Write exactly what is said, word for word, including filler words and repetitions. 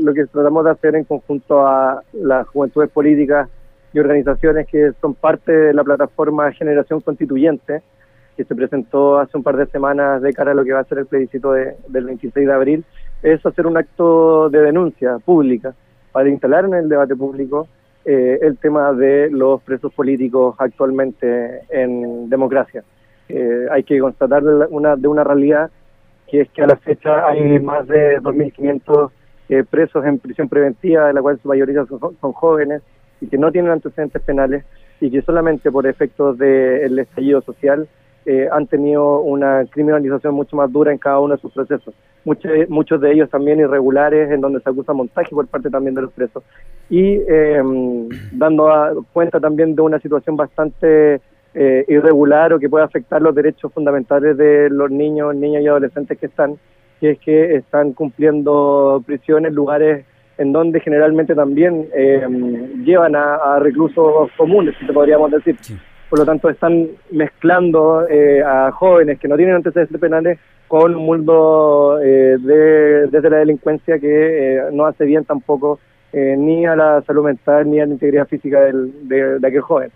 lo que tratamos de hacer en conjunto a las juventudes políticas y organizaciones que son parte de la plataforma Generación Constituyente, que se presentó hace un par de semanas de cara a lo que va a ser el plebiscito de, del veintiséis de abril, es hacer un acto de denuncia pública para instalar en el debate público eh, el tema de los presos políticos actualmente en democracia. Eh, hay que constatar de una, de una realidad, que es que a la fecha hay más de dos mil quinientos eh, presos en prisión preventiva, de la cual su mayoría son, son jóvenes y que no tienen antecedentes penales, y que solamente por efectos del estallido social eh, han tenido una criminalización mucho más dura en cada uno de sus procesos. Muchos, muchos de ellos también irregulares, en donde se acusa montaje por parte también de los presos. Y eh, dando a, cuenta también de una situación bastante eh, irregular o que puede afectar los derechos fundamentales de los niños, niñas y adolescentes que están, que es que están cumpliendo prisión en lugares en donde generalmente también eh, llevan a, a reclusos comunes, si te podríamos decir. Sí. Por lo tanto, están mezclando eh, a jóvenes que no tienen antecedentes penales con un mundo eh, de, desde la delincuencia que eh, no hace bien tampoco eh, ni a la salud mental ni a la integridad física del, de, de aquel joven.